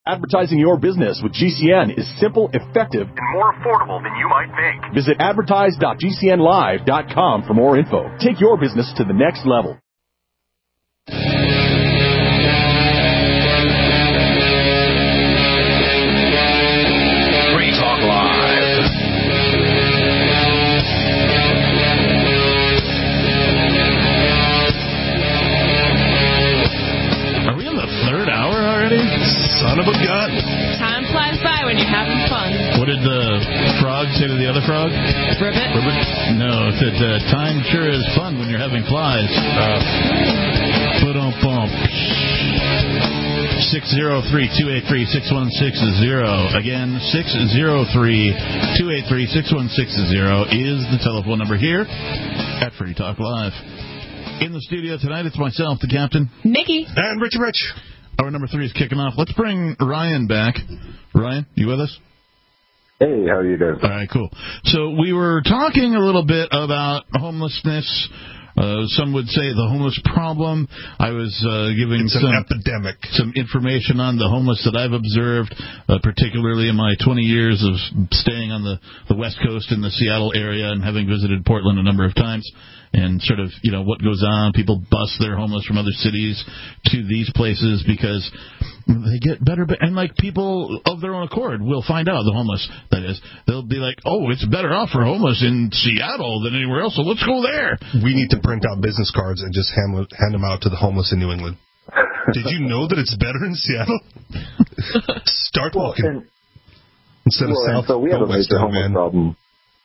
Advertising your business with GCN is simple, effective, and more affordable than you might think. Visit advertise.gcnlive.com for more info. Take your business to the next level. Free Talk Live. Are we in the third hour already? Son of a gun. Time flies by when you're having fun. What did the frog say to the other frog? Ribbit? No, it said, time sure is fun when you're having flies. Ba-dum-bum. 603-283-6160. Again, 603-283-6160 is the telephone number here at Free Talk Live. In the studio tonight, it's myself, the captain. Nikki. And Richie Rich. Hour number 3 is kicking off. Let's bring Ryan back. Ryan, you with us? Hey, how are you guys? All right, cool. So we were talking a little bit about homelessness. Some would say the homeless problem. I was giving an epidemic. Some information on the homeless that I've observed, particularly in my 20 years of staying on the West Coast in the Seattle area and having visited Portland a number of times. And sort of, what goes on. People bus their homeless from other cities to these places because they get better. And, people of their own accord will find out, the homeless, that is. They'll be like, oh, it's better off for homeless in Seattle than anywhere else, so let's go there. We need to print out business cards and just hand them out to the homeless in New England. Did you know that it's better in Seattle? Start walking. Instead of south. So we have a major homeless problem.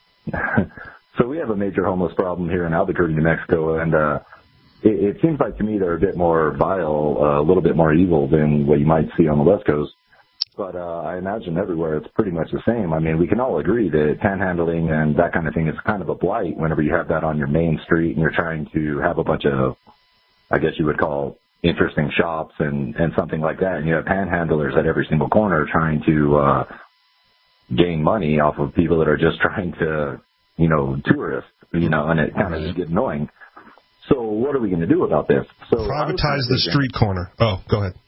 So we have a major homeless problem here in Albuquerque, New Mexico, and it seems like to me they're a bit more vile, a little bit more evil than what you might see on the West Coast. But I imagine everywhere it's pretty much the same. I mean, we can all agree that panhandling and that kind of thing is kind of a blight whenever you have that on your main street and you're trying to have a bunch of, I guess you would call, interesting shops and something like that, and you have panhandlers at every single corner trying to gain money off of people that are just trying to, tourists, and it kind of just gets annoying. So what are we going to do about this? So privatize the street corner. Oh, go ahead.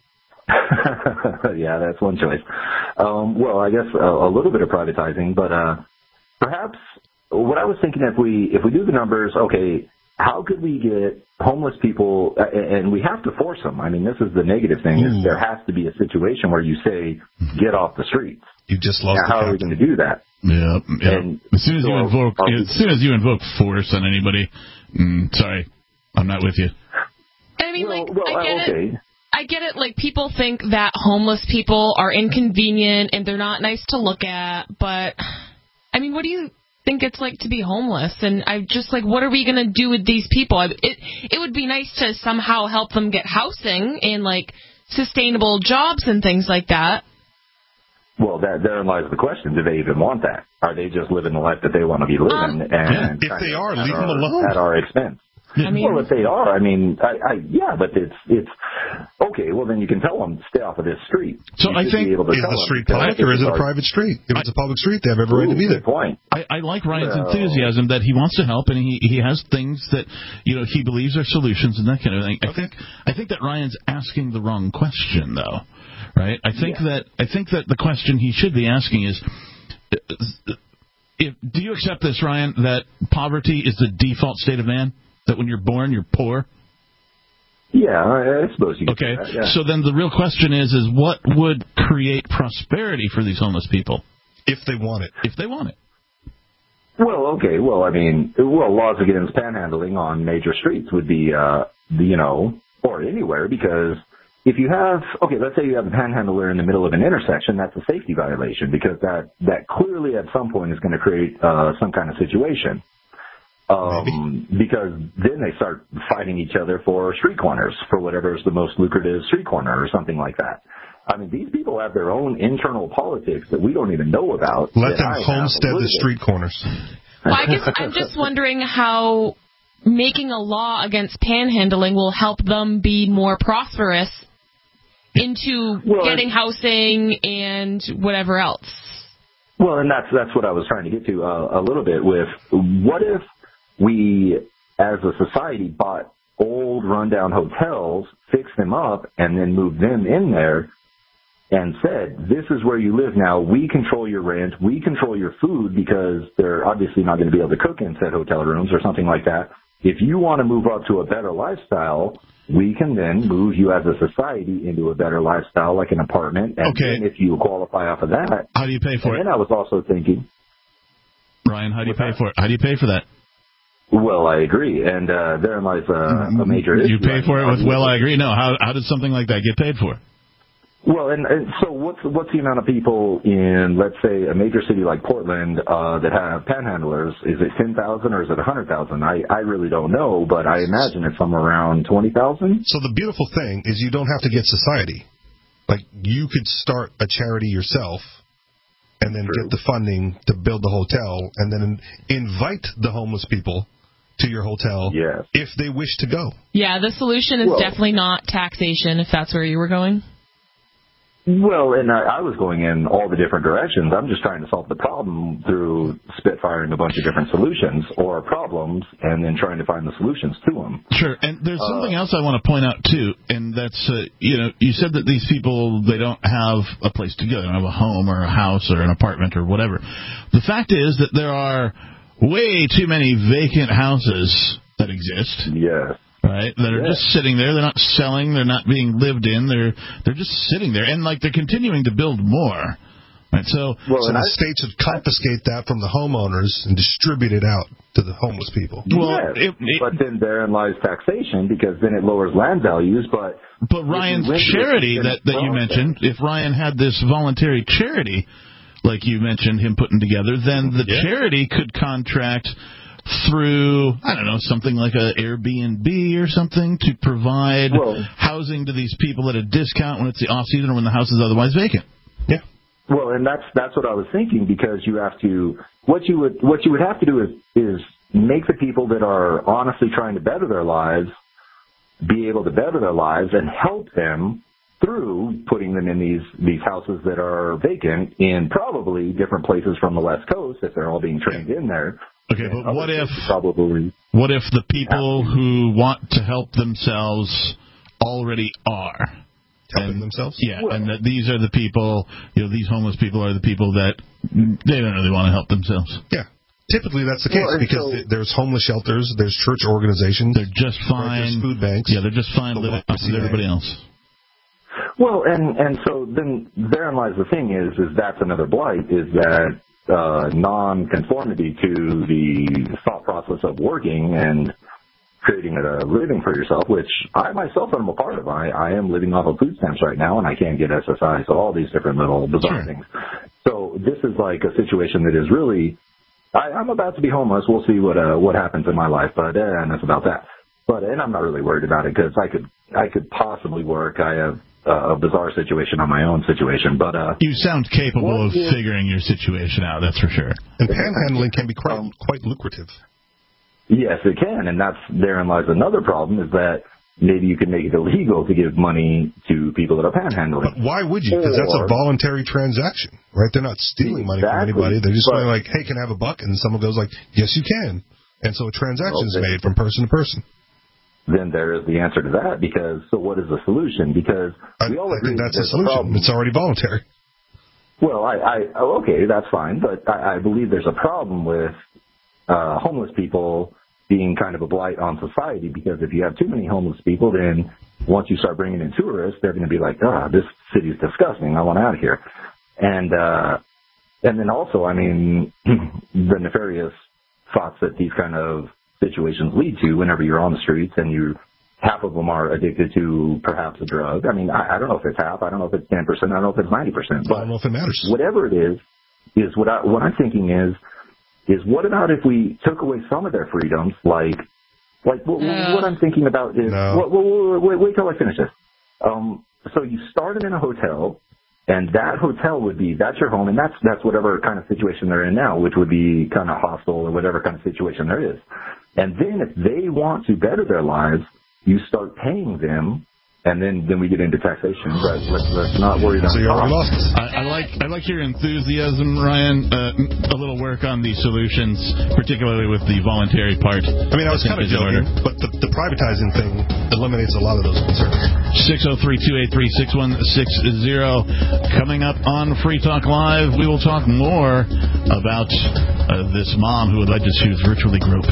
Yeah, that's one choice. Well, I guess a little bit of privatizing, but perhaps what I was thinking, if we do the numbers, okay, how could we get homeless people, and we have to force them. I mean, this is the negative thing, is there has to be a situation where you say, get off the streets. You just lost. Now, how are we going to do that? Yeah. And as soon as you invoke force on anybody, sorry, I'm not with you. I mean, I get it. I get it. People think that homeless people are inconvenient and they're not nice to look at. But I mean, what do you think it's like to be homeless? And I'm just what are we going to do with these people? It would be nice to somehow help them get housing and sustainable jobs and things like that. Well, therein lies the question. Do they even want that? Are they just living the life that they want to be living? And if they are, leave them alone. At our expense. Well, if they are, but it's okay. Well, then you can tell them, stay off of this street. So I think, is the street public or is it a private street? If it's a public street, they have every right to be there. Point. I like Ryan's enthusiasm that he wants to help, and he has things that he believes are solutions and that kind of thing. Okay. I think that Ryan's asking the wrong question, though. Right? I think that the question he should be asking is, do you accept this, Ryan, that poverty is the default state of man? That when you're born, you're poor? Yeah, I suppose you could say that, yeah. So then the real question is what would create prosperity for these homeless people? If they want it. If they want it. Well, okay. Well, laws against panhandling on major streets would be, or anywhere, because if you have, let's say you have a panhandler in the middle of an intersection, that's a safety violation, because that clearly at some point is going to create some kind of situation. Because then they start fighting each other for street corners, for whatever is the most lucrative street corner or something like that. I mean, these people have their own internal politics that we don't even know about. Let them homestead the street corners. Well, I guess I'm just wondering how making a law against panhandling will help them be more prosperous into getting housing and whatever else. Well, and that's what I was trying to get to a little bit with, what if we, as a society, bought old rundown hotels, fixed them up, and then moved them in there and said, this is where you live now. We control your rent. We control your food because they're obviously not going to be able to cook in said hotel rooms or something like that. If you want to move up to a better lifestyle, we can then move you as a society into a better lifestyle, like an apartment. And then if you qualify off of that, how do you pay for it? And then I was also thinking, Ryan, how do you pay for it? How do you pay for that? Well, I agree, and therein lies a major issue. You pay for it with, well, I agree. No, how did something like that get paid for? Well, and so what's the amount of people in, let's say, a major city like Portland that have panhandlers? Is it 10,000 or is it 100,000? I really don't know, but I imagine it's somewhere around 20,000. So the beautiful thing is you don't have to get society. Like, you could start a charity yourself and then get the funding to build the hotel and then invite the homeless people to your hotel if they wish to go. Yeah, the solution is definitely not taxation, if that's where you were going. Well, and I was going in all the different directions. I'm just trying to solve the problem through spitfiring a bunch of different solutions or problems and then trying to find the solutions to them. Sure, and there's something else I want to point out, too, and that's, you said that these people, they don't have a place to go. They don't have a home or a house or an apartment or whatever. The fact is that there are way too many vacant houses that exist. Yes. Right, that are just sitting there. They're not selling. They're not being lived in. They're just sitting there, and like they're continuing to build more. Right, so the state should confiscate that from the homeowners and distribute it out to the homeless people. Well, but then therein lies taxation because then it lowers land values. But Ryan's charity that you mentioned, if Ryan had this voluntary charity, like you mentioned him putting together, then the charity could contract through, I don't know, something like an Airbnb or something to provide housing to these people at a discount when it's the off-season or when the house is otherwise vacant. Yeah. Well, and that's what I was thinking because you have to, what you would have to do is make the people that are honestly trying to better their lives be able to better their lives and help them through putting them in these houses that are vacant in probably different places from the West Coast if they're all being trained in there. Okay, but what if the people who want to help themselves already are helping themselves? Yeah, and that these are the people, these homeless people are the people that they don't really want to help themselves. Yeah. Typically that's the case because there's homeless shelters, there's church organizations. They're just fine. There's food banks. Yeah, they're just fine living with everybody else. Well, and so then therein lies the thing is that's another blight is that non-conformity to the thought process of working and creating a living for yourself, which I myself am a part of. I am living off of food stamps right now, and I can't get SSI, so all these different little bizarre things. So this is like a situation that is really, I'm about to be homeless. We'll see what happens in my life, but and that's about that. And I'm not really worried about it because I could possibly work. I have a bizarre situation on my own situation, but you sound capable of figuring your situation out. That's for sure. And panhandling can be quite lucrative. Yes, it can, and therein lies another problem is that maybe you can make it illegal to give money to people that are panhandling. But why would you? Because that's a voluntary transaction, right? They're not stealing money from anybody. They're just going like, hey, can I have a buck? And someone goes like, yes, you can. And so a transaction is made from person to person. Then there is the answer to that because, so what is the solution? Because we all agree that's a solution. It's already voluntary. Well, okay, that's fine, but I believe there's a problem with homeless people being kind of a blight on society because if you have too many homeless people, then once you start bringing in tourists, they're going to be like, this city's disgusting. I want out of here. And then also, I mean, the nefarious thoughts that these kind of situations lead to whenever you're on the streets and half of them are addicted to perhaps a drug. I mean, I don't know if it's half. I don't know if it's 10%. I don't know if it's 90%. But I don't know if it matters. Whatever it is what I'm thinking is what about if we took away some of their freedoms? What I'm thinking about is, wait till I finish this. So you start them in a hotel, and that hotel that's your home, and that's whatever kind of situation they're in now, which would be kind of hostile or whatever kind of situation there is. And then if they want to better their lives, you start paying them and then we get into taxation. But let's not worry about. So you already lost us. I like your enthusiasm, Ryan. A little work on the solutions, particularly with the voluntary part. I mean, I was kind of joking, but the privatizing thing eliminates a lot of those concerns. 603-283-6160. Coming up on Free Talk Live, we will talk more about this mom who would like to choose virtually groped.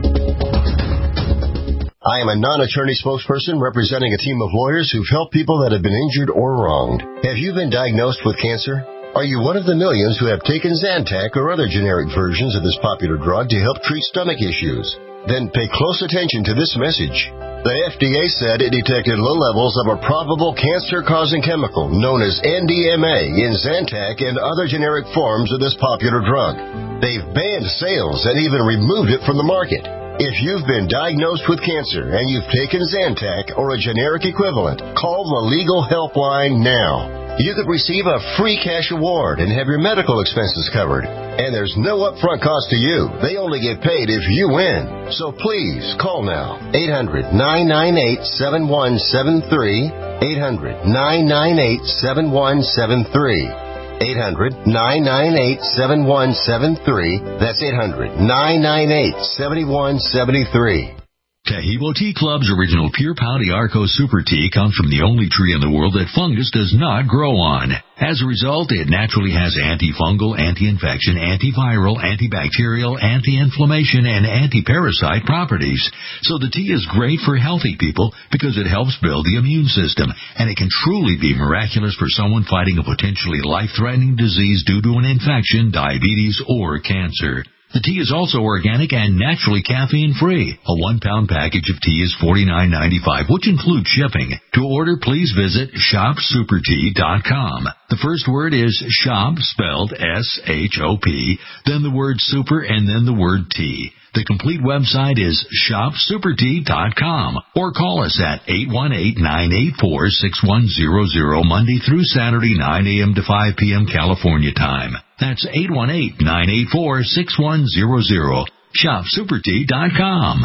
I am a non-attorney spokesperson representing a team of lawyers who've helped people that have been injured or wronged. Have you been diagnosed with cancer? Are you one of the millions who have taken Zantac or other generic versions of this popular drug to help treat stomach issues? Then pay close attention to this message. The FDA said it detected low levels of a probable cancer-causing chemical known as NDMA in Zantac and other generic forms of this popular drug. They've banned sales and even removed it from the market. If you've been diagnosed with cancer and you've taken Zantac or a generic equivalent, call the Legal Helpline now. You could receive a free cash award and have your medical expenses covered. And there's no upfront cost to you. They only get paid if you win. So please, call now. 800-998-7173. 800-998-7173. 800-998-7173. That's 800-998-7173. Taheebo Tea Club's original Pure Pau Arco Super Tea comes from the only tree in the world that fungus does not grow on. As a result, it naturally has antifungal, anti-infection, antiviral, antibacterial, anti-inflammation, and anti-parasite properties. So the tea is great for healthy people because it helps build the immune system, and it can truly be miraculous for someone fighting a potentially life-threatening disease due to an infection, diabetes, or cancer. The tea is also organic and naturally caffeine-free. A 1-pound package of tea is $49.95, which includes shipping. To order, please visit shopsupertea.com. The first word is shop, spelled S-H-O-P, then the word super, and then the word tea. The complete website is shopsupertea.com, or call us at 818-984-6100 Monday through Saturday, 9 a.m. to 5 p.m. California time. That's 818-984-6100. Shopsupertea.com.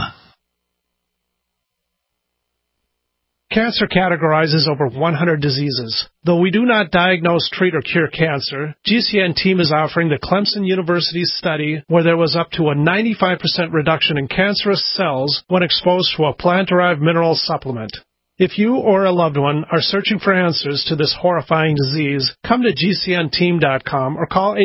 Cancer categorizes over 100 diseases. Though we do not diagnose, treat, or cure cancer, GCN team is offering the Clemson University study where there was up to a 95% reduction in cancerous cells when exposed to a plant-derived mineral supplement. If you or a loved one are searching for answers to this horrifying disease, come to GCNteam.com or call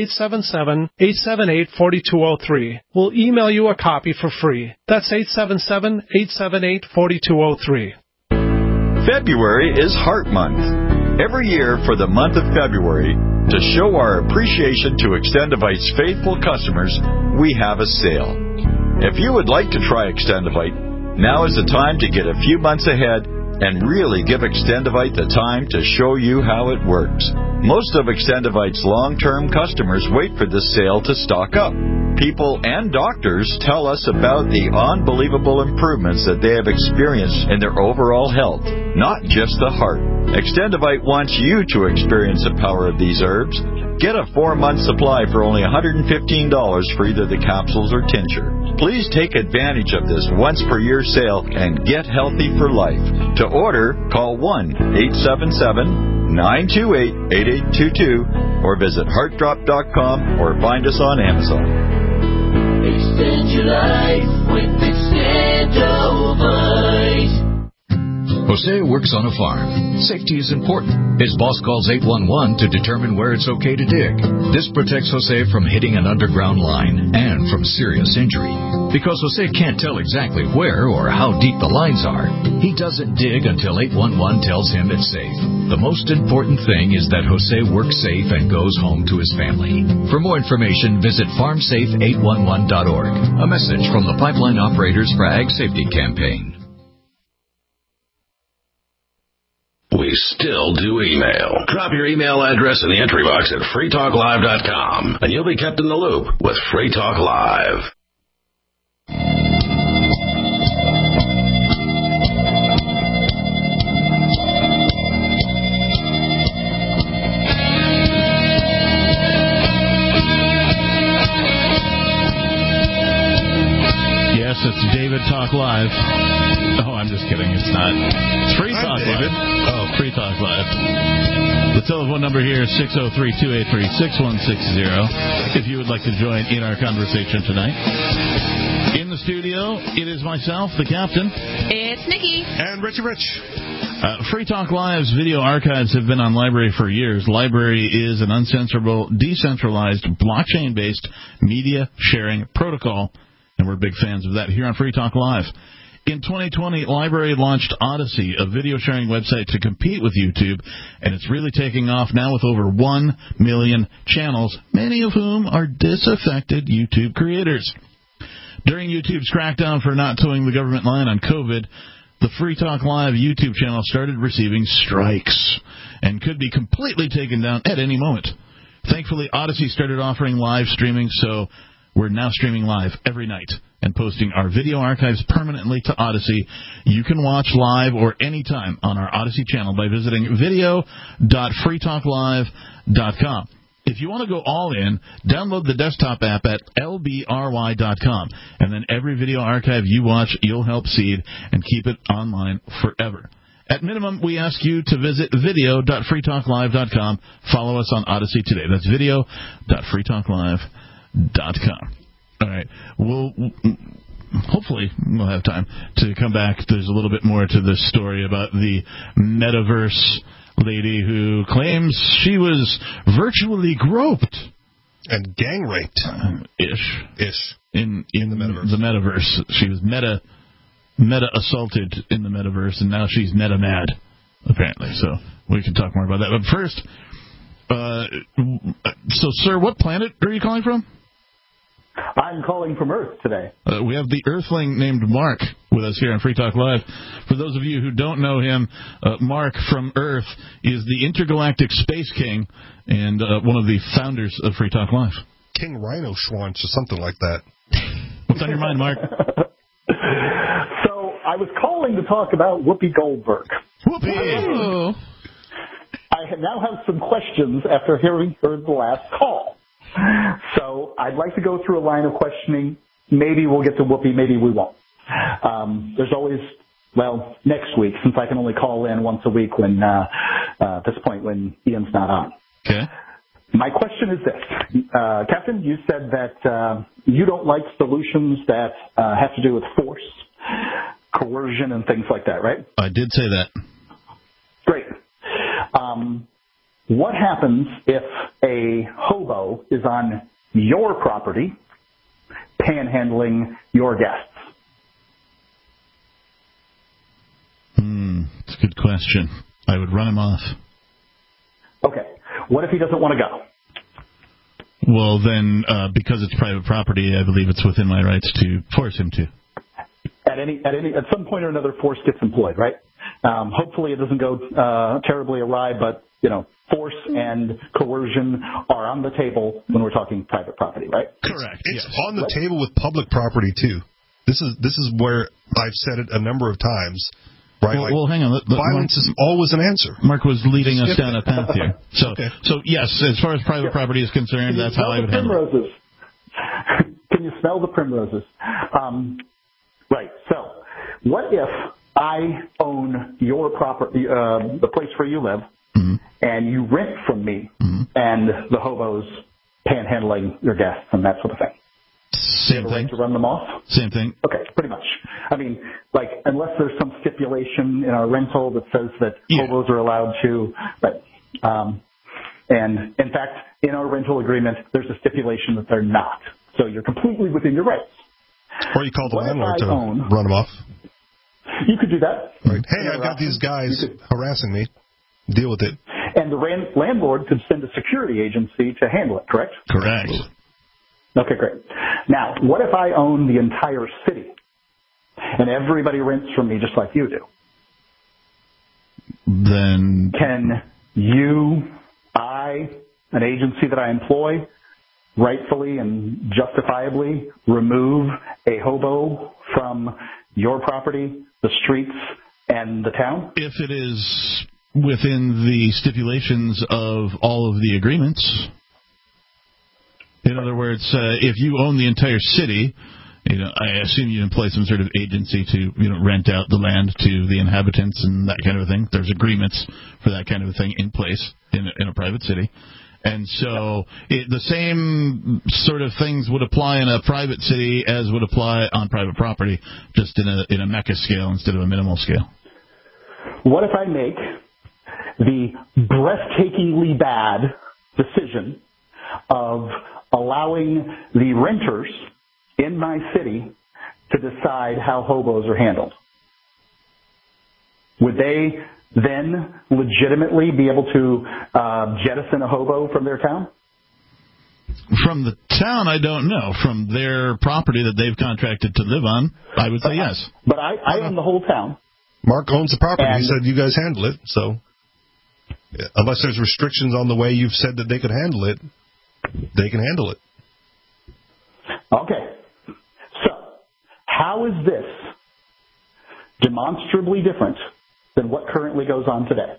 877-878-4203. We'll email you a copy for free. That's 877-878-4203. February is Heart Month. Every year for the month of February, to show our appreciation to Extendivite's faithful customers, we have a sale. If you would like to try Extendivite, now is the time to get a few months ahead and really give Extendivite the time to show you how it works. Most of Extendivite's long-term customers wait for this sale to stock up. People and doctors tell us about the unbelievable improvements that they have experienced in their overall health, not just the heart. Extendivite wants you to experience the power of these herbs. Get a 4-month supply for only $115 for either the capsules or tincture. Please take advantage of this once-per-year sale and get healthy for life. To order, call 1-877-928-8822 or visit heartdrop.com or find us on Amazon. Extend your life with Extendivite. Jose works on a farm. Safety is important. His boss calls 811 to determine where it's okay to dig. This protects Jose from hitting an underground line and from serious injury. Because Jose can't tell exactly where or how deep the lines are, he doesn't dig until 811 tells him it's safe. The most important thing is that Jose works safe and goes home to his family. For more information, visit farmsafe811.org. A message from the Pipeline Operators for Ag Safety Campaign. We still do email. Drop your email address in the entry box at freetalklive.com, and you'll be kept in the loop with Free Talk Live. Yes, it's David Talk Live. Oh, I'm just just kidding. It's not. It's Free Talk Live. Oh, Free Talk Live. The telephone number here is 603-283-6160 if you would like to join in our conversation tonight. In the studio, it is myself, the captain. It's Nikki. And Richie Rich. Free Talk Live's video archives have been on LBRY for years. LBRY is an uncensorable, decentralized, blockchain-based media sharing protocol, and we're big fans of that here on Free Talk Live. In 2020, LBRY launched Odysee, a video sharing website to compete with YouTube, and it's really taking off now with over 1 million channels, many of whom are disaffected YouTube creators. During YouTube's crackdown for not towing the government line on COVID, the Free Talk Live YouTube channel started receiving strikes and could be completely taken down at any moment. Thankfully, Odysee started offering live streaming, so we're now streaming live every night and posting our video archives permanently to Odysee. You can watch live or anytime on our Odysee channel by visiting video.freetalklive.com. If you want to go all in, download the desktop app at lbry.com, and then every video archive you watch, you'll help seed and keep it online forever. At minimum, we ask you to visit video.freetalklive.com. Follow us on Odysee today. That's video.freetalklive.com. All right. Hopefully we'll have time to come back. There's a little bit more to this story about the metaverse lady who claims she was virtually groped and gang raped. Ish. In the metaverse. She was meta assaulted in the metaverse, and now she's meta mad, apparently. So we can talk more about that. But first, so sir, what planet are you calling from? I'm calling from Earth today. We have the Earthling named Mark with us here on Free Talk Live. For those of you who don't know him, Mark from Earth is the Intergalactic Space King and one of the founders of Free Talk Live. King Rhino Schwanz or something like that. What's on your mind, Mark? So I was calling to talk about Whoopi Goldberg. Whoopi! I now have some questions after hearing the last call. So I'd like to go through a line of questioning. Maybe we'll get to Whoopi, maybe we won't. There's always, next week, since I can only call in once a week when, at this point when Ian's not on. Okay. My question is this. Captain, you said that you don't like solutions that have to do with force, coercion, and things like that, right? I did say that. Great. What happens if a hobo is on your property panhandling your guests? That's a good question. I would run him off. Okay. What if he doesn't want to go? Well, then, because it's private property, I believe it's within my rights to force him to. At some point or another, force gets employed, right? Hopefully it doesn't go terribly awry, but, force and coercion are on the table when we're talking private property, right? Correct. It's on the table with public property, too. This is where I've said it a number of times, right? Well, hang on. Violence is always an answer. Mark was leading us down a path here. So, so yes, as far as private property is concerned, that's how I would handle it. Can you smell the primroses? Right. So, what if I own your property, the place where you live, and you rent from me, and the hobos panhandling your guests and that sort of thing? Same thing. Right to run them off? Same thing. Okay, pretty much. I mean, unless there's some stipulation in our rental that says that hobos are allowed to, right? And in fact, in our rental agreement, there's a stipulation that they're not. So you're completely within your rights. Or you call the landlord to run them off. You could do that. Right. Hey, I've got these guys harassing me. Deal with it. And the landlord could send a security agency to handle it, correct? Correct. Okay, great. Now, what if I own the entire city and everybody rents from me just like you do? Then can you, an agency that I employ, rightfully and justifiably remove a hobo from your property, the streets, and the town? If it is within the stipulations of all of the agreements. In other words, if you own the entire city I assume you employ some sort of agency to, rent out the land to the inhabitants and that kind of thing. There's agreements for that kind of thing in place in a private city. And so the same sort of things would apply in a private city as would apply on private property, just in a mecha scale instead of a minimal scale. What if I make the breathtakingly bad decision of allowing the renters in my city to decide how hobos are handled? Would they then legitimately be able to jettison a hobo from their town? From the town, I don't know. From their property that they've contracted to live on, I would say yes. But I own the whole town. Mark owns the property. He said you guys handle it, so unless there's restrictions on the way you've said that they could handle it, they can handle it. Okay. So, how is this demonstrably different than what currently goes on today?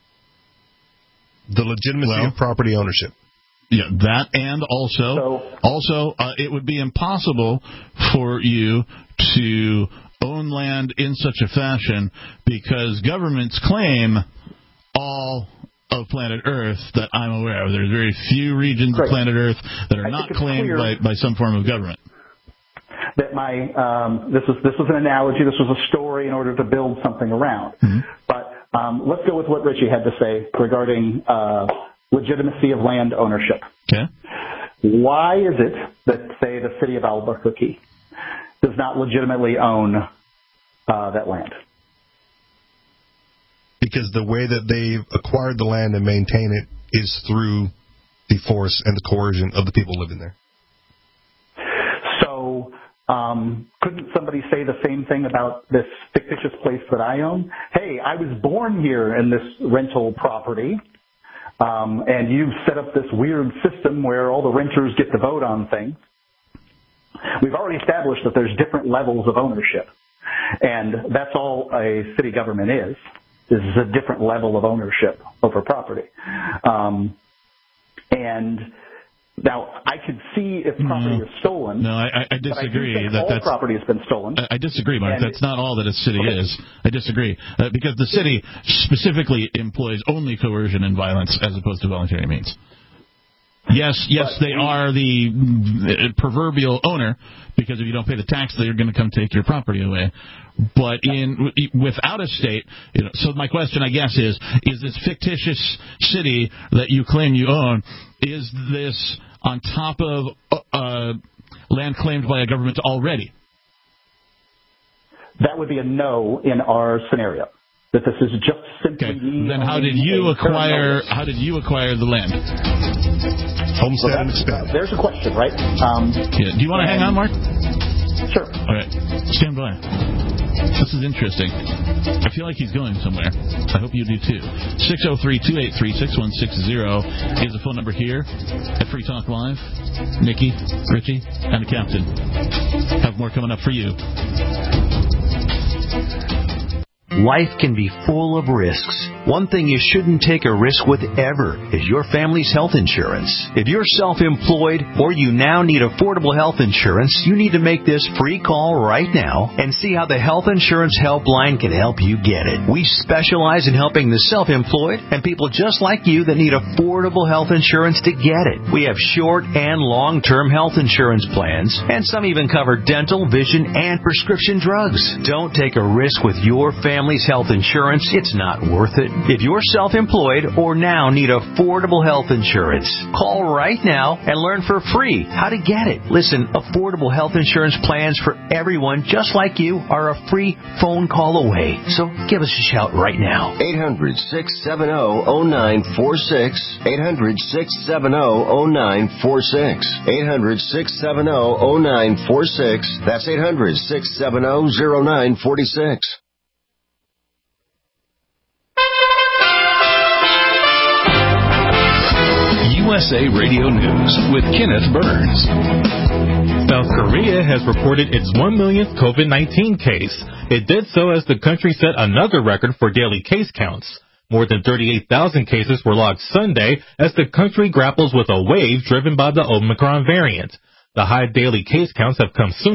The legitimacy of property ownership. Yeah, that, and also it would be impossible for you to own land in such a fashion because governments claim all of planet Earth that I'm aware of. There's very few regions of planet Earth that are not claimed by some form of government. That this was an analogy, this was a story in order to build something around. Mm-hmm. But let's go with what Richie had to say regarding legitimacy of land ownership. Okay. Why is it that, say, the city of Albuquerque does not legitimately own that land? Because the way that they've acquired the land and maintain it is through the force and the coercion of the people living there. So, couldn't somebody say the same thing about this fictitious place that I own? Hey, I was born here in this rental property, and you've set up this weird system where all the renters get to vote on things. We've already established that there's different levels of ownership, and that's all a city government is a different level of ownership over property. And now I could see if property is stolen. No, I disagree. All property has been stolen. I disagree, Mark. That's not all that a city is. I disagree. Because the city specifically employs only coercion and violence as opposed to voluntary means. Yes, they are the proverbial owner, because if you don't pay the tax, they're going to come take your property away. But without a state, so my question, I guess, is this fictitious city that you claim you own, is this on top of land claimed by a government already? That would be a no in our scenario. That this is just simply. Okay. Then how did you acquire the land? Homestead and expand. There's a question, right? Do you want to hang on, Mark? Sure. All right. Stand by. This is interesting. I feel like he's going somewhere. I hope you do too. 603-283-6160 is the phone number here at Free Talk Live. Nikki, Richie, and the Captain have more coming up for you. Life can be full of risks. One thing you shouldn't take a risk with ever is your family's health insurance. If you're self-employed or you now need affordable health insurance, you need to make this free call right now and see how the Health Insurance Helpline can help you get it. We specialize in helping the self-employed and people just like you that need affordable health insurance to get it. We have short and long-term health insurance plans, and some even cover dental, vision, and prescription drugs. Don't take a risk with your family's health insurance. It's not worth it. If you're self-employed or now need affordable health insurance, call right now and learn for free how to get it. Listen, affordable health insurance plans for everyone just like you are a free phone call away. So give us a shout right now. 800-670-0946. 800-670-0946. 800-670-0946. That's 800-670-0946. USA Radio News with Kenneth Burns. South Korea has reported its 1 millionth COVID-19 case. It did so as the country set another record for daily case counts. More than 38,000 cases were logged Sunday as the country grapples with a wave driven by the Omicron variant. The high daily case counts have come sooner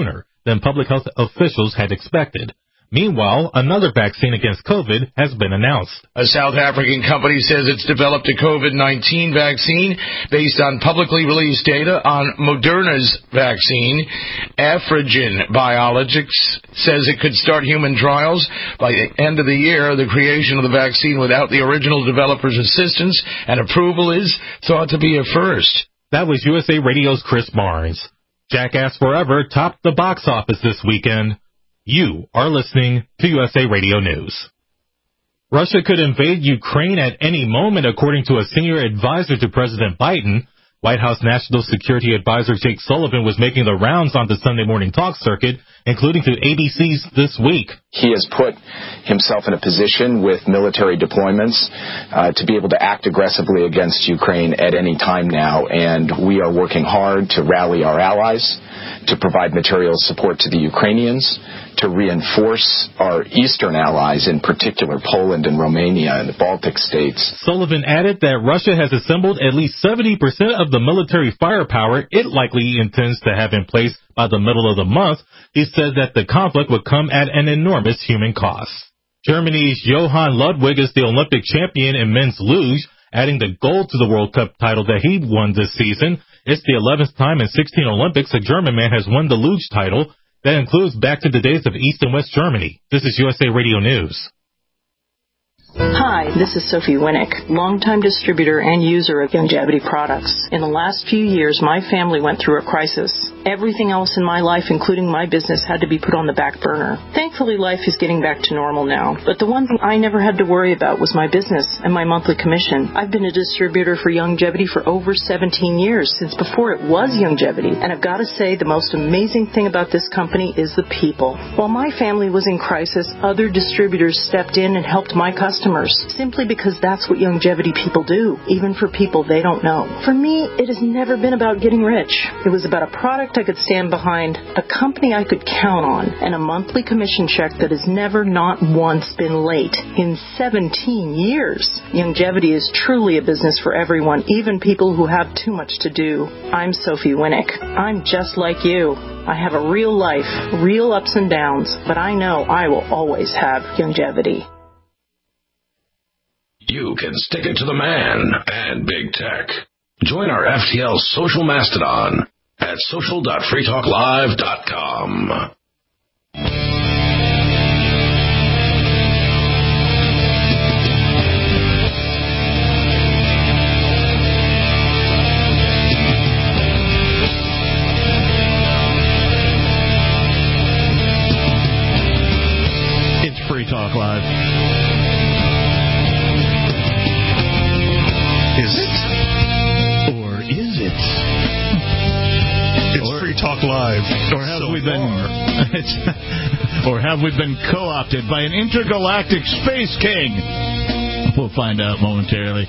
than public health officials had expected. Meanwhile, another vaccine against COVID has been announced. A South African company says it's developed a COVID-19 vaccine based on publicly released data on Moderna's vaccine. Afrigen Biologics says it could start human trials by the end of the year. The creation of the vaccine without the original developer's assistance and approval is thought to be a first. That was USA Radio's Chris Barnes. Jackass Forever topped the box office this weekend. You are listening to USA Radio News. Russia could invade Ukraine at any moment, according to a senior advisor to President Biden. White House National Security Advisor Jake Sullivan was making the rounds on the Sunday morning talk circuit, including to ABC's This Week. He has put himself in a position with military deployments to be able to act aggressively against Ukraine at any time now, and we are working hard to rally our allies, to provide material support to the Ukrainians, to reinforce our eastern allies, in particular Poland and Romania and the Baltic states. Sullivan added that Russia has assembled at least 70% of the military firepower it likely intends to have in place by the middle of the month. He said that the conflict would come at an enormous human cost. Germany's Johann Ludwig is the Olympic champion in men's luge, adding the gold to the World Cup title that he won this season. It's the 11th time in 16 Olympics a German man has won the luge title. That includes back to the days of East and West Germany. This is USA Radio News. Hi, this is Sophie Winnick, longtime distributor and user of Youngevity products. In the last few years, my family went through a crisis. Everything else in my life, including my business, had to be put on the back burner. Thankfully, life is getting back to normal now. But the one thing I never had to worry about was my business and my monthly commission. I've been a distributor for Youngevity for over 17 years, since before it was Youngevity. And I've got to say, the most amazing thing about this company is the people. While my family was in crisis, other distributors stepped in and helped my customers, simply because that's what Youngevity people do, even for people they don't know. For me, it has never been about getting rich. It was about a product I could stand behind, a company I could count on, and a monthly commission check that has never, not once, been late in 17 years. Youngevity is truly a business for everyone, even people who have too much to do. I'm Sophie Winnick. I'm just like you. I have a real life, real ups and downs, but I know I will always have Youngevity. You can stick it to the man and big tech. Join our FTL social mastodon at social.freetalklive.com. It's Free Talk Live. Is it? Or is it? It's Free Talk Live. Or have we been or have we been co-opted by an intergalactic space king? We'll find out momentarily.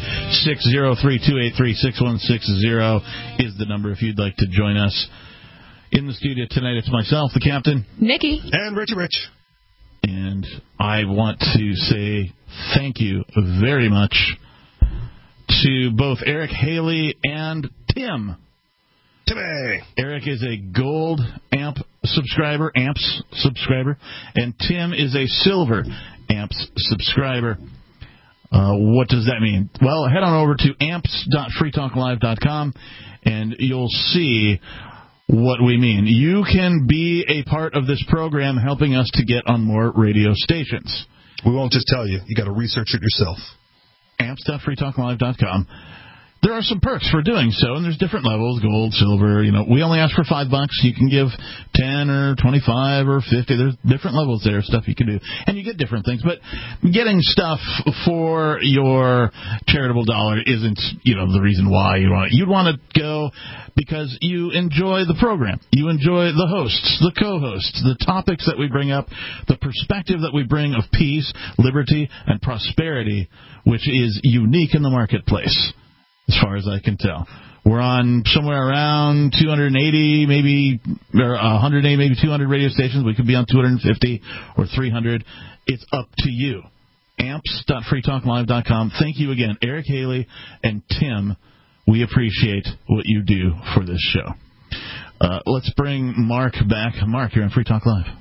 603-283-6160 is the number if you'd like to join us. In the studio tonight, it's myself, the captain. Nikki. And Richie Rich. And I want to say thank you very much to both Eric Haley and Tim. Timmy. Eric is a gold AMPS subscriber, and Tim is a silver AMPS subscriber. What does that mean? Well, head on over to amps.freetalklive.com, and you'll see what we mean. You can be a part of this program helping us to get on more radio stations. We won't just tell you. You got to research it yourself. amps.freetalklive.com. There are some perks for doing so, and there's different levels, gold, silver. You know, we only ask for $5. You can give 10 or 25 or 50. There's different levels there, stuff you can do, and you get different things. But getting stuff for your charitable dollar isn't, the reason why you want it. You'd want to go because you enjoy the program, you enjoy the hosts, the co-hosts, the topics that we bring up, the perspective that we bring of peace, liberty, and prosperity, which is unique in the marketplace. As far as I can tell, we're on somewhere around 280, maybe, or 180, maybe 200 radio stations. We could be on 250 or 300. It's up to you. Amps.freetalklive.com. Thank you again, Eric Haley and Tim. We appreciate what you do for this show. Let's bring Mark back. Mark, you're on Free Talk Live.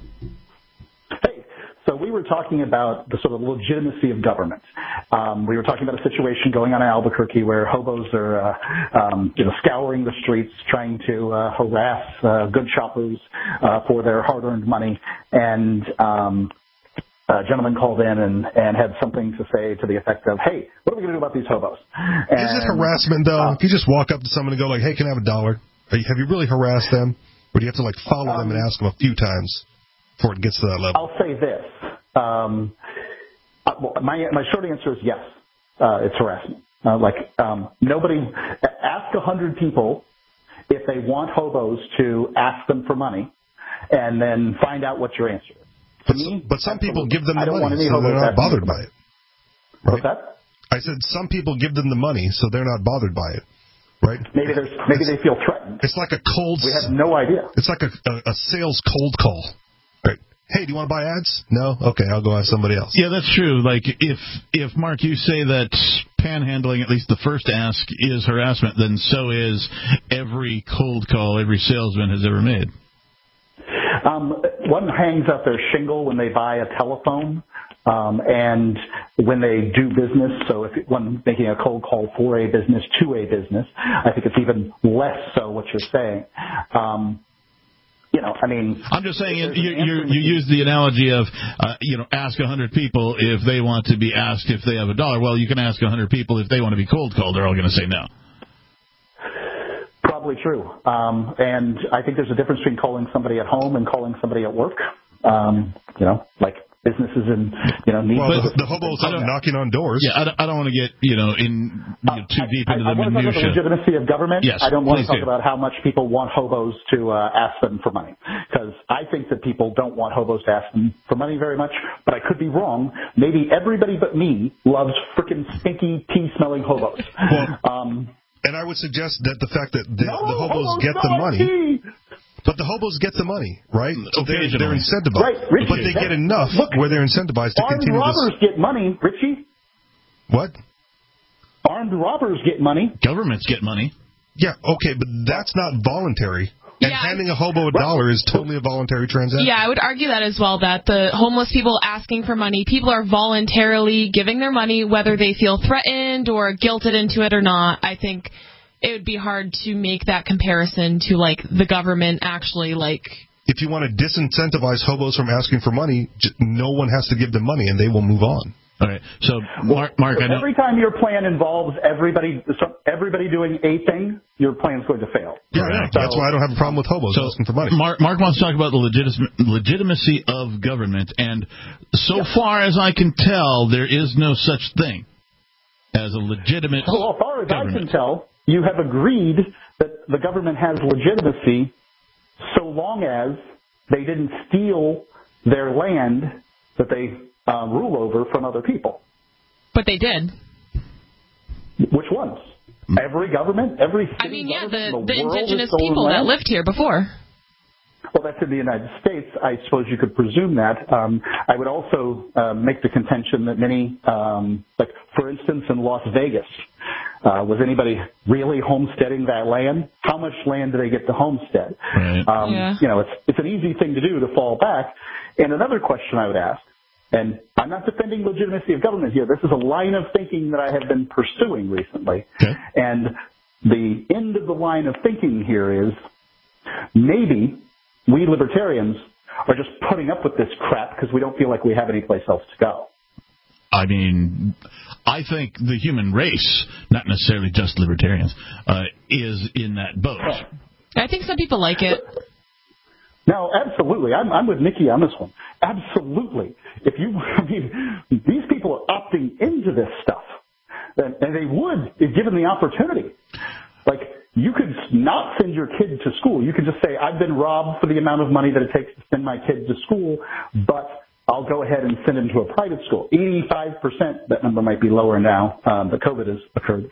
So we were talking about the sort of legitimacy of government. We were talking about a situation going on in Albuquerque where hobos are, scouring the streets, trying to harass good shoppers for their hard-earned money. And a gentleman called in and had something to say to the effect of, "Hey, what are we going to do about these hobos?" Is it harassment though? If you just walk up to someone and go like, "Hey, can I have $1?" Have you really harassed them, or do you have to follow them and ask them a few times before it gets to that level? I'll say this. My short answer is yes. It's harassment. Nobody ask 100 people if they want hobos to ask them for money, and then find out what your answer is. But some people give them the money, so they're not bothered by it. Right? What's that? I said some people give them the money, so they're not bothered by it. Right? Maybe they feel threatened. It's like a cold. We have no idea. It's like a sales cold call. Right? Hey, do you want to buy ads? No? Okay, I'll go ask somebody else. Yeah, that's true. If Mark, you say that panhandling, at least the first ask, is harassment, then so is every cold call every salesman has ever made. One hangs out their shingle when they buy a telephone, and when they do business. So if one making a cold call for a business to a business, I think it's even less so what you're saying. I'm just saying you use the analogy of, ask 100 people if they want to be asked if they have $1. Well, you can ask 100 people if they want to be cold called. They're all going to say no. Probably true. And I think there's a difference between calling somebody at home and calling somebody at work. Businesses and need. Well, the hobos out knocking on doors. Yeah, I don't want to get too deep into the minutia. I want to talk about the legitimacy of government. Yes, I don't want to talk about how much people want hobos to ask them for money, because I think that people don't want hobos to ask them for money very much. But I could be wrong. Maybe everybody but me loves frickin' stinky, pea-smelling hobos. Well, and I would suggest that the fact that the hobos get the money. But the hobos get the money, right? So they're incentivized. Right, Richie, but they get enough where they're incentivized to continue this. Armed robbers get money, Richie. What? Armed robbers get money. Governments get money. Yeah, okay, but that's not voluntary. And handing a hobo $1 is totally a voluntary transaction. Yeah, I would argue that as well, that the homeless people asking for money, people are voluntarily giving their money, whether they feel threatened or guilted into it or not. I think it would be hard to make that comparison to, the government actually, If you want to disincentivize hobos from asking for money, no one has to give them money, and they will move on. All right. So, Mark, I know every time your plan involves everybody doing a thing, your plan's going to fail. Yeah, right. That's why I don't have a problem with hobos asking for money. Mark wants to talk about the legitimacy of government, and so far as I can tell, there is no such thing as a legitimate Well, as far as government. I can tell, you have agreed that the government has legitimacy so long as they didn't steal their land that they rule over from other people. But they did. Which ones? Every government? Every city the indigenous people that lived here before. Well, that's in the United States. I suppose you could presume that. I would also make the contention that many, for instance, in Las Vegas, was anybody really homesteading that land? How much land do they get to homestead? Right. It's an easy thing to do to fall back. And another question I would ask, and I'm not defending legitimacy of government here. This is a line of thinking that I have been pursuing recently. Okay. And the end of the line of thinking here is maybe we libertarians are just putting up with this crap because we don't feel like we have any place else to go. I mean, I think the human race, not necessarily just libertarians, is in that boat. I think some people like it. No, absolutely. I'm with Nikki on this one. Absolutely. These people are opting into this stuff, and they would if given the opportunity. You could not send your kid to school. You could just say, I've been robbed for the amount of money that it takes to send my kid to school, but I'll go ahead and send him to a private school. 85%, that number might be lower now, but COVID has occurred.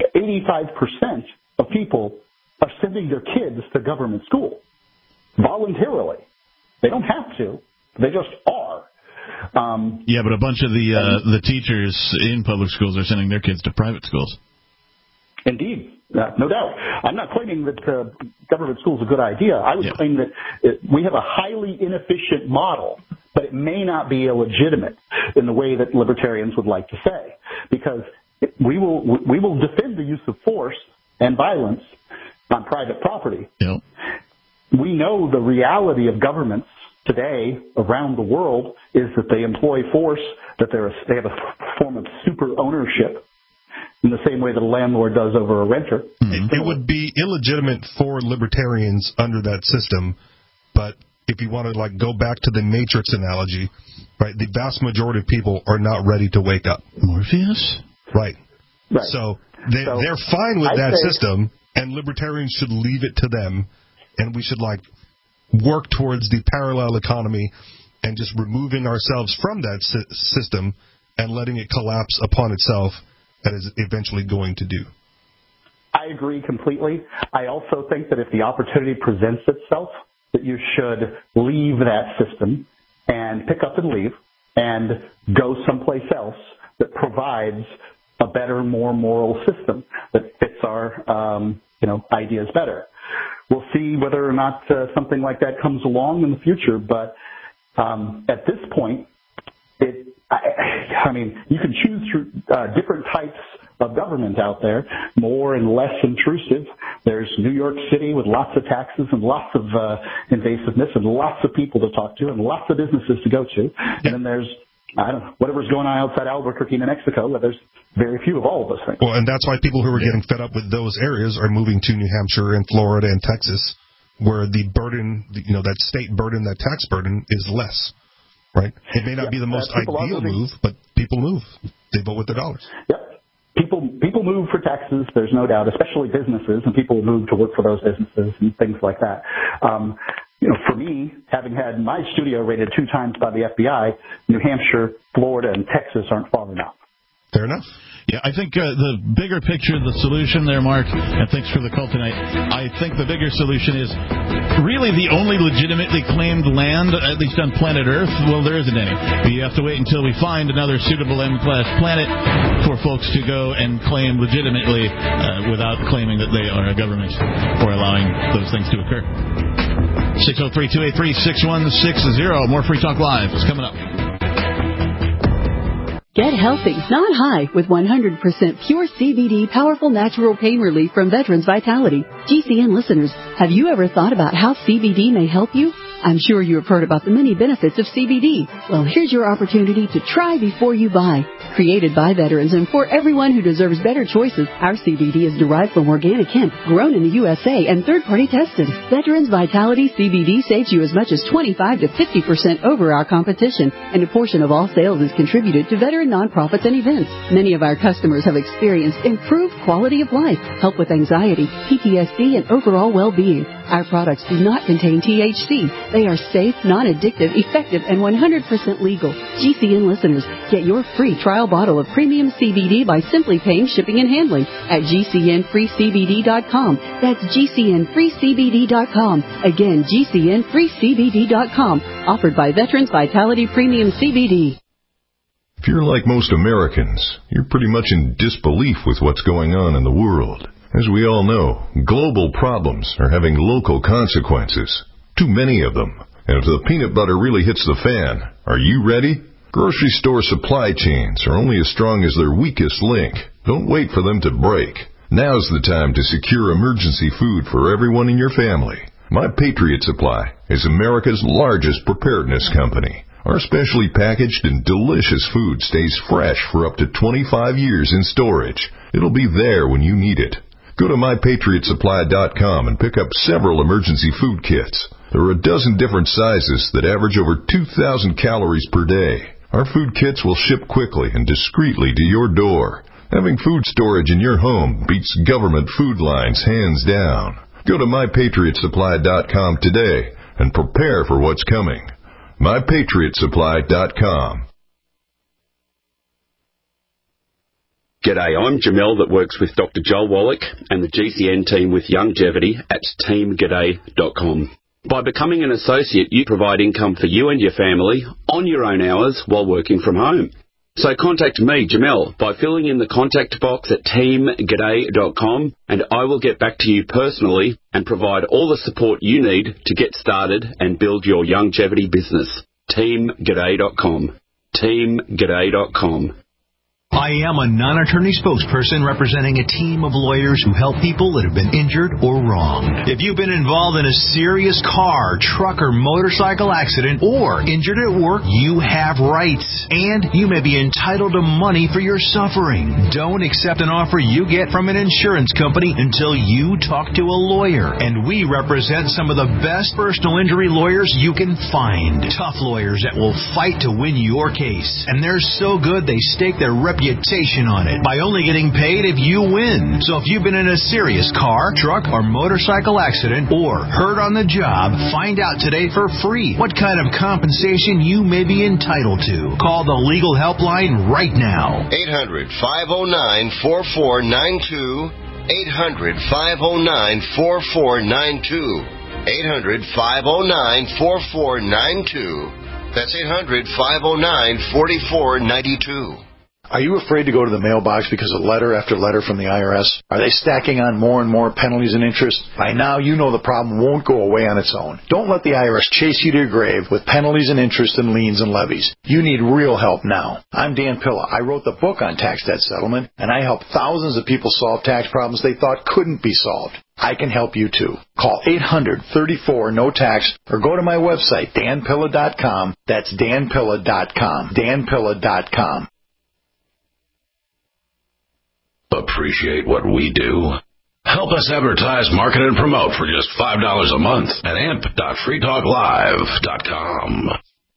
85% of people are sending their kids to government school voluntarily. They don't have to. They just are. Yeah, but a bunch of the teachers in public schools are sending their kids to private schools. Indeed. No doubt. I'm not claiming that government school is a good idea. I would claim that we have a highly inefficient model, but it may not be illegitimate in the way that libertarians would like to say, because we will defend the use of force and violence on private property. Yep. We know the reality of governments today around the world is that they employ force, that they have a form of super ownership in the same way that a landlord does over a renter. Mm-hmm. It would be illegitimate for libertarians under that system, but if you want to go back to the Matrix analogy, right, the vast majority of people are not ready to wake up. Morpheus? Right. So they're fine with that system, and libertarians should leave it to them, and we should work towards the parallel economy and just removing ourselves from that system and letting it collapse upon itself, that is eventually going to do. I agree completely. I also think that if the opportunity presents itself, that you should leave that system and pick up and leave and go someplace else that provides a better, more moral system that fits our, ideas better. We'll see whether or not something like that comes along in the future, but at this point, you can choose through different types of government out there, more and less intrusive. There's New York City with lots of taxes and lots of invasiveness and lots of people to talk to and lots of businesses to go to. And then there's, whatever's going on outside Albuquerque, New Mexico, where there's very few of all of those things. Well, and that's why people who are getting fed up with those areas are moving to New Hampshire and Florida and Texas, where the burden, that state burden, that tax burden is less, right? It may not be the most ideal move, but people move. They vote with their dollars. Yep. People move for taxes, there's no doubt, especially businesses, and people move to work for those businesses and things like that. For me, having had my studio raided 2 times by the FBI, New Hampshire, Florida, and Texas aren't far enough. Fair enough. Yeah, I think the bigger picture, the solution there, Mark, and thanks for the call tonight, I think the bigger solution is really the only legitimately claimed land, at least on planet Earth, well, there isn't any. You have to wait until we find another suitable M-class planet for folks to go and claim legitimately without claiming that they are a government or allowing those things to occur. 603-283-6160. More Free Talk Live is coming up. Get healthy, not high, with 100% pure CBD powerful natural pain relief from Veterans Vitality. GCN listeners, have you ever thought about how CBD may help you? I'm sure you have heard about the many benefits of CBD. Well, here's your opportunity to try before you buy. Created by veterans and for everyone who deserves better choices, our CBD is derived from organic hemp, grown in the USA, and third-party tested. Veterans Vitality CBD saves you as much as 25 to 50% over our competition, and a portion of all sales is contributed to veteran nonprofits and events. Many of our customers have experienced improved quality of life, help with anxiety, PTSD, and overall well-being. Our products do not contain THC. They are safe, non-addictive, effective, and 100% legal. GCN listeners, get your free trial bottle of premium CBD by simply paying shipping and handling at GCNFreeCBD.com. That's GCNFreeCBD.com. Again, GCNFreeCBD.com. Offered by Veterans Vitality Premium CBD. If you're like most Americans, you're pretty much in disbelief with what's going on in the world. As we all know, global problems are having local consequences. Too many of them. And if the peanut butter really hits the fan, are you ready? Grocery store supply chains are only as strong as their weakest link. Don't wait for them to break. Now's the time to secure emergency food for everyone in your family. My Patriot Supply is America's largest preparedness company. Our specially packaged and delicious food stays fresh for up to 25 years in storage. It'll be there when you need it. Go to MyPatriotSupply.com and pick up several emergency food kits. There are a dozen different sizes that average over 2,000 calories per day. Our food kits will ship quickly and discreetly to your door. Having food storage in your home beats government food lines hands down. Go to MyPatriotSupply.com today and prepare for what's coming. MyPatriotSupply.com. G'day, I'm Jamel that works with Dr. Joel Wallach and the GCN team with Longevity at teamg'day.com. By becoming an associate, you provide income for you and your family on your own hours while working from home. So contact me, Jamel, by filling in the contact box at teamg'day.com, and I will get back to you personally and provide all the support you need to get started and build your longevity business. teamg'day.com. teamg'day.com. I am a non-attorney spokesperson representing a team of lawyers who help people that have been injured or wronged. If you've been involved in a serious car, truck, or motorcycle accident or injured at work, you have rights, and you may be entitled to money for your suffering. Don't accept an offer you get from an insurance company until you talk to a lawyer, and we represent some of the best personal injury lawyers you can find. Tough lawyers that will fight to win your case, and they're so good they stake their reputation on it by only getting paid if you win. So if you've been in a serious car, truck, or motorcycle accident or hurt on the job, find out today for free what kind of compensation you may be entitled to. Call the legal helpline right now. 800-509-4492. 800-509-4492. 800-509-4492. That's 800-509-4492. Are you afraid to go to the mailbox because of letter after letter from the IRS? Are they stacking on more and more penalties and interest? By now, you know the problem won't go away on its own. Don't let the IRS chase you to your grave with penalties and interest and liens and levies. You need real help now. I'm Dan Pilla. I wrote the book on tax debt settlement, and I helped thousands of people solve tax problems they thought couldn't be solved. I can help you too. Call 800-34-NO-TAX or go to my website, danpilla.com. That's danpilla.com. danpilla.com. Appreciate what we do? Help us advertise, market, and promote for just $5 a month at amp.freetalklive.com.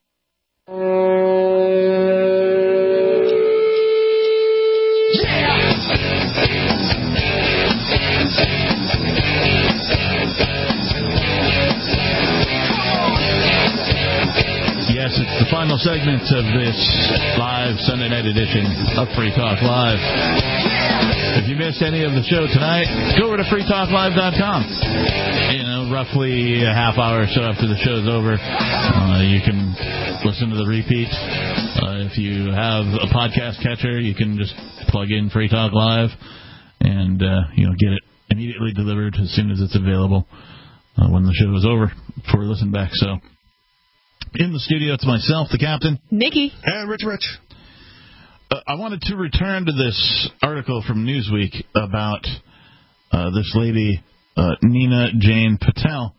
Yes, it's the final segment of this live Sunday night edition of Free Talk Live. If you missed any of the show tonight, go over to freetalklive.com. You know, roughly a half hour or so after the show's over, you can listen to the repeat. If you have a podcast catcher, you can just plug in Free Talk Live and get it immediately delivered as soon as it's available when the show is over before we listen back. So, in the studio, it's myself, the captain, Nikki, and Rich. I wanted to return to this article from Newsweek about this lady, Nina Jane Patel,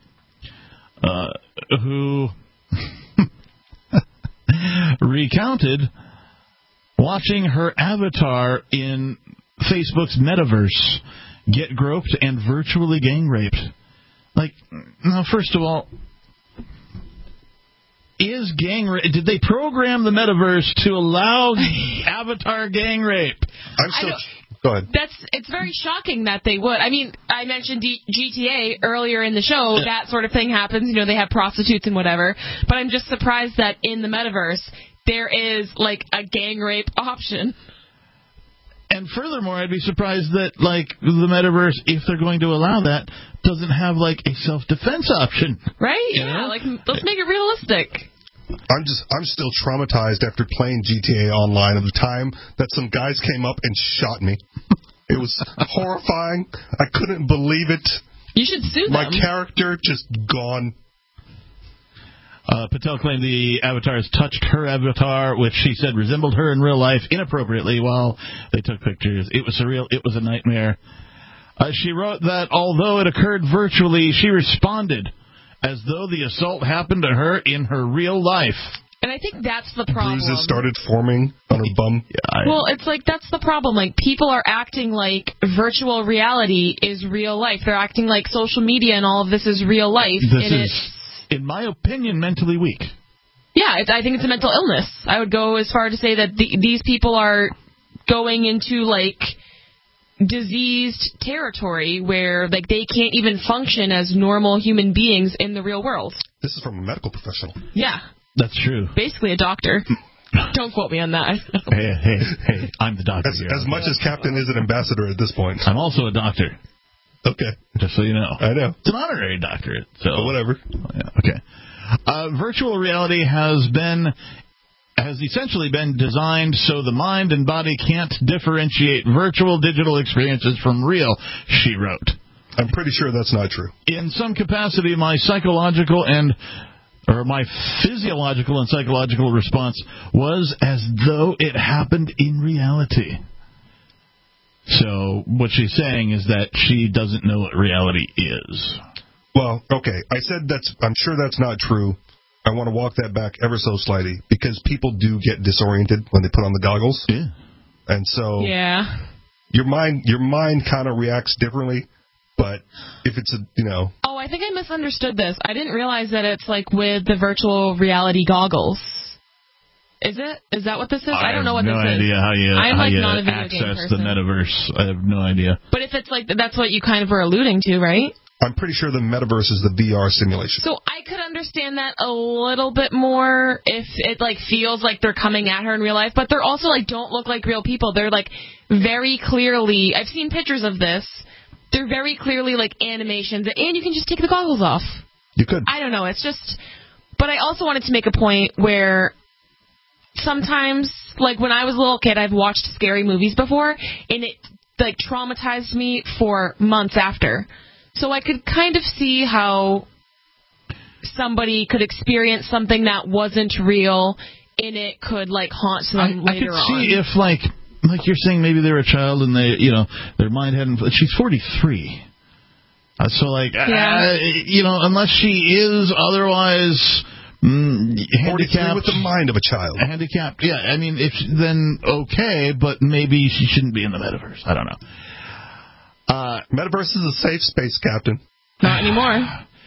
who recounted watching her avatar in Facebook's metaverse get groped and virtually gang raped. Like, now, first of all, did they program the metaverse to allow avatar gang rape? Go ahead. It's very shocking that they would. I mean, I mentioned GTA earlier in the show. That sort of thing happens. You know, they have prostitutes and whatever. But I'm just surprised that in the metaverse there is like a gang rape option. And furthermore, I'd be surprised that, like, the metaverse, if they're going to allow that, doesn't have, like, a self-defense option. Right? Yeah, like, let's make it realistic. I'm still traumatized after playing GTA Online of the time that some guys came up and shot me. It was horrifying. I couldn't believe it. You should sue them. My character just gone. Patel claimed the avatars touched her avatar, which she said resembled her in real life inappropriately while they took pictures. It was surreal. It was a nightmare. She wrote that although it occurred virtually, she responded as though the assault happened to her in her real life. And I think that's the problem. Bruises started forming on her bum. Well, it's like that's the problem. Like, people are acting like virtual reality is real life. They're acting like social media and all of this is real life. This is, in my opinion, mentally weak. Yeah, I think it's a mental illness. I would go as far to say that these people are going into, like, diseased territory where, like, they can't even function as normal human beings in the real world. This is from a medical professional. Yeah. That's true. Basically a doctor. Don't quote me on that. Hey, I'm the doctor here. As much as Captain is an ambassador at this point. I'm also a doctor. Okay. Just so you know. I know. It's an honorary doctorate. So whatever. Yeah, okay. Virtual reality has been has essentially been designed so the mind and body can't differentiate virtual digital experiences from real, she wrote. I'm pretty sure that's not true. In some capacity, my physiological and psychological response was as though it happened in reality. So what she's saying is that she doesn't know what reality is. Well, okay. I said I'm sure that's not true. I want to walk that back ever so slightly because people do get disoriented when they put on the goggles. Yeah. And so your mind kind of reacts differently, but if it's Oh, I think I misunderstood this. I didn't realize that it's like with the virtual reality goggles. Is it? Is that what this is? I don't know what this is. I have no idea how you not a video game access the person. metaverse. I have no idea. But if it's like that's what you kind of were alluding to, right? I'm pretty sure the metaverse is the VR simulation. So I could understand that a little bit more if it like feels like they're coming at her in real life, but they're also like don't look like real people. They're like very clearly. I've seen pictures of this. They're very clearly like animations, and you can just take the goggles off. You could. I don't know. It's just. But I also wanted to make a point where sometimes, like when I was a little kid, I've watched scary movies before, and it like traumatized me for months after. So I could kind of see how somebody could experience something that wasn't real, and it could like haunt them later on. I could see if like you're saying, maybe they were a child and they, their mind hadn't. She's 43, so like, unless she is otherwise handicapped with the mind of a child. Handicapped, yeah. I mean, then okay, but maybe she shouldn't be in the metaverse. I don't know. Metaverse is a safe space, Captain. Not anymore.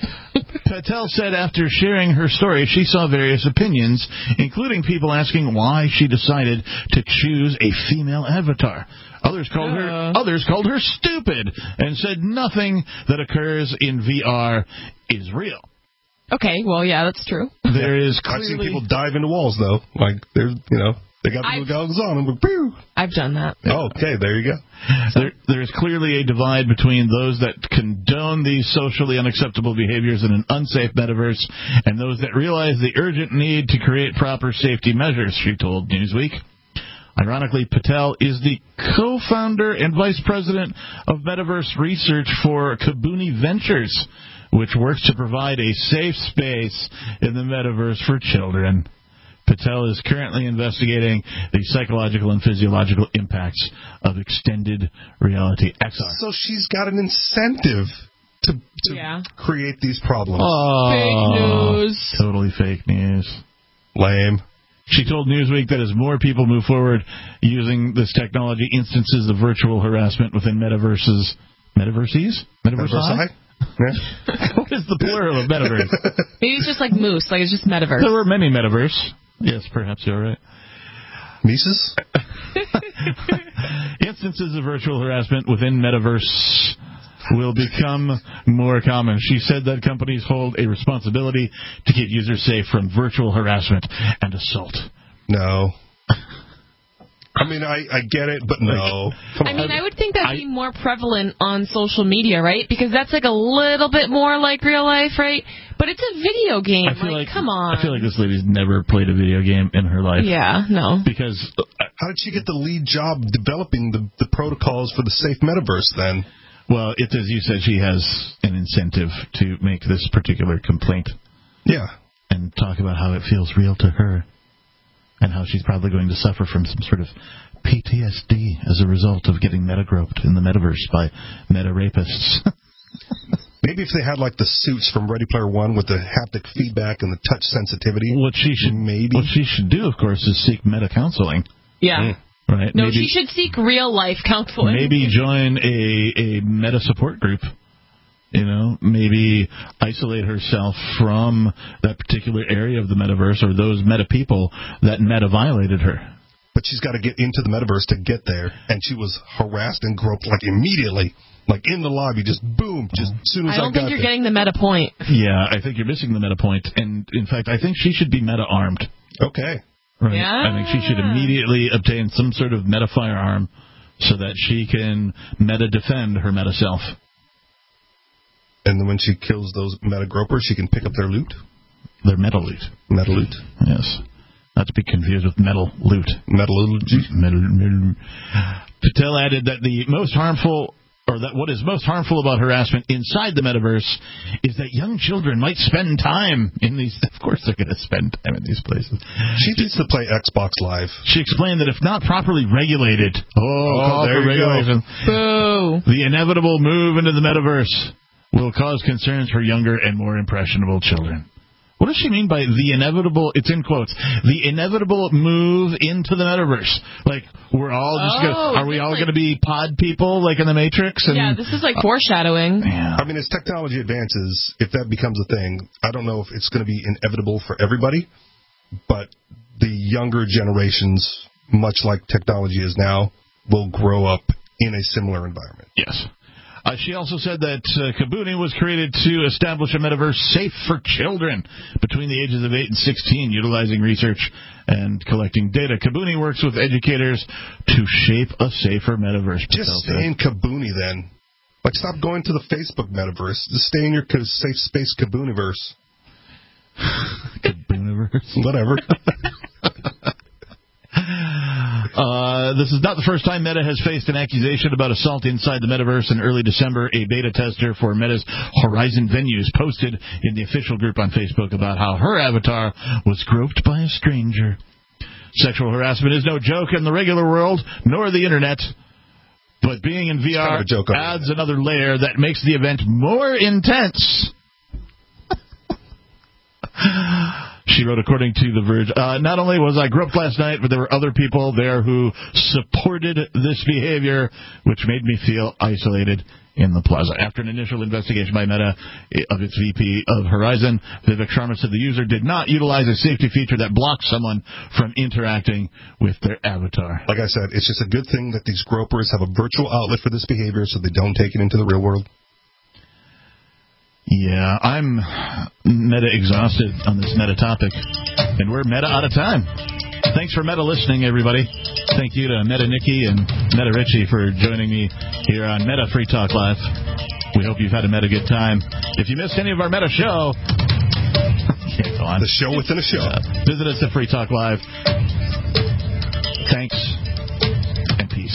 Patel said after sharing her story, she saw various opinions, including people asking why she decided to choose a female avatar. Others called her stupid and said nothing that occurs in VR is real. Okay, well, yeah, that's true. There is clearly... I've seen people dive into walls, though. Like, they got the goggles on and pew! I've done that. Oh, okay, there you go. There is clearly a divide between those that condone these socially unacceptable behaviors in an unsafe metaverse and those that realize the urgent need to create proper safety measures, she told Newsweek. Ironically, Patel is the co-founder and vice president of metaverse research for Kabuni Ventures, which works to provide a safe space in the metaverse for children. Patel is currently investigating the psychological and physiological impacts of extended reality XR. So she's got an incentive to create these problems. Oh, fake news. Totally fake news. Lame. She told Newsweek that as more people move forward using this technology, instances of virtual harassment within metaverses... Metaverses? Metaverse? Yeah. What is the plural of metaverse? Maybe it's just like moose, like it's just metaverse. There were many metaverse. Yes, perhaps you're right. Mises? Instances of virtual harassment within metaverse will become more common. She said that companies hold a responsibility to keep users safe from virtual harassment and assault. No. I mean, I get it, but no. I would think that'd be more prevalent on social media, right? Because that's like a little bit more like real life, right? But it's a video game. Come on. I feel like this lady's never played a video game in her life. Yeah, no. Because how did she get the lead job developing the protocols for the safe metaverse then? Well, it's as you said, she has an incentive to make this particular complaint. Yeah. And talk about how it feels real to her. And how she's probably going to suffer from some sort of PTSD as a result of getting meta-groped in the metaverse by meta-rapists. Maybe if they had like the suits from Ready Player One with the haptic feedback and the touch sensitivity. What she should do, of course, is seek meta-counseling. Yeah. Right? No, she should seek real-life counseling. Maybe join a meta-support group. Maybe isolate herself from that particular area of the metaverse or those meta people that meta violated her. But she's got to get into the metaverse to get there, and she was harassed and groped like immediately, like in the lobby, just boom, just as soon as I got there. I don't think you're getting the meta point. Yeah, I think you're missing the meta point, and in fact, I think she should be meta armed. Okay. Right? Yeah. I think she should immediately obtain some sort of meta firearm so that she can meta defend her meta self. And then when she kills those meta gropers, she can pick up their loot? Their meta loot. Meta loot. Yes. Not to be confused with metal loot. Metallurgy. Patel added that what is most harmful about harassment inside the metaverse is that young children might spend time in these. Of course, they're going to spend time in these places. She needs to play Xbox Live. She explained that if not properly regulated, there you go. Boo. The inevitable move into the metaverse will cause concerns for younger and more impressionable children. What does she mean by the inevitable, it's in quotes, the inevitable move into the metaverse? Like, we're all just are we all going to be pod people like in the Matrix? And, yeah, this is like foreshadowing. I mean, as technology advances, if that becomes a thing, I don't know if it's going to be inevitable for everybody, but the younger generations, much like technology is now, will grow up in a similar environment. Yes. She also said that Kabuni was created to establish a metaverse safe for children between the ages of 8 and 16, utilizing research and collecting data. Kabuni works with educators to shape a safer metaverse. Just stay in Kabuni then. Like, stop going to the Facebook metaverse. Just stay in your safe space Kabuniverse. Kabuniverse? Whatever. This is not the first time Meta has faced an accusation about assault inside the metaverse. In early December, a beta tester for Meta's Horizon Venues posted in the official group on Facebook about how her avatar was groped by a stranger. Sexual harassment is no joke in the regular world, nor the internet. But being in VR adds another layer that makes the event more intense. She wrote, according to The Verge, not only was I groped last night, but there were other people there who supported this behavior, which made me feel isolated in the plaza. After an initial investigation by Meta of its VP of Horizon, Vivek Sharma said the user did not utilize a safety feature that blocks someone from interacting with their avatar. Like I said, it's just a good thing that these gropers have a virtual outlet for this behavior so they don't take it into the real world. Yeah, I'm meta exhausted on this meta topic, and we're meta out of time. Thanks for meta listening, everybody. Thank you to Meta Nikki and Meta Richie for joining me here on Meta Free Talk Live. We hope you've had a meta good time. If you missed any of our meta show, can't go on. The show within a show. Visit us at Free Talk Live. Thanks and peace.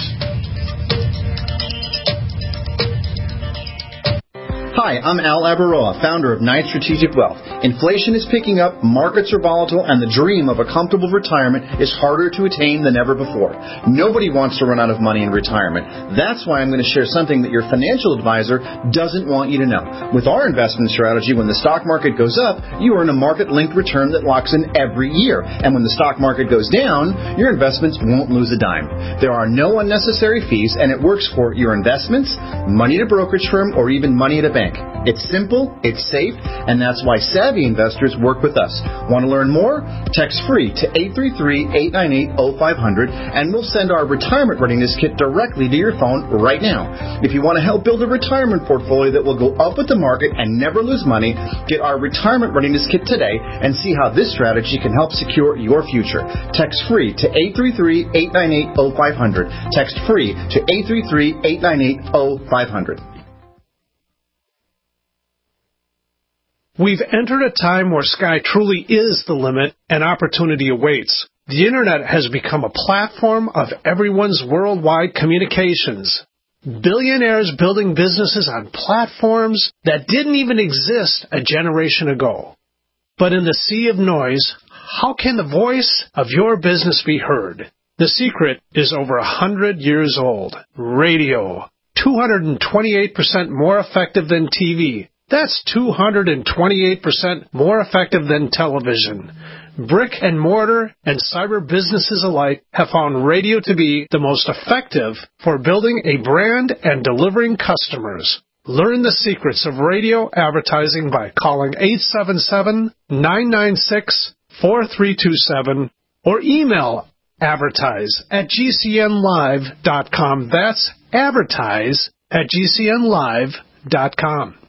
Hi, I'm Al Abaroa, founder of Knight Strategic Wealth. Inflation is picking up, markets are volatile, and the dream of a comfortable retirement is harder to attain than ever before. Nobody wants to run out of money in retirement. That's why I'm going to share something that your financial advisor doesn't want you to know. With our investment strategy, when the stock market goes up, you earn a market-linked return that locks in every year. And when the stock market goes down, your investments won't lose a dime. There are no unnecessary fees, and it works for your investments, money at a brokerage firm, or even money at a bank. It's simple, it's safe, and that's why savvy investors work with us. Want to learn more? Text free to 833-898-0500, and we'll send our retirement readiness kit directly to your phone right now. If you want to help build a retirement portfolio that will go up with the market and never lose money, get our retirement readiness kit today and see how this strategy can help secure your future. Text free to 833-898-0500. Text free to 833-898-0500. We've entered a time where sky truly is the limit and opportunity awaits. The Internet has become a platform of everyone's worldwide communications. Billionaires building businesses on platforms that didn't even exist a generation ago. But in the sea of noise, how can the voice of your business be heard? The secret is over 100 years old. Radio. 228% more effective than TV. That's 228% more effective than television. Brick and mortar and cyber businesses alike have found radio to be the most effective for building a brand and delivering customers. Learn the secrets of radio advertising by calling 877-996-4327 or email advertise@gcnlive.com. That's advertise@gcnlive.com.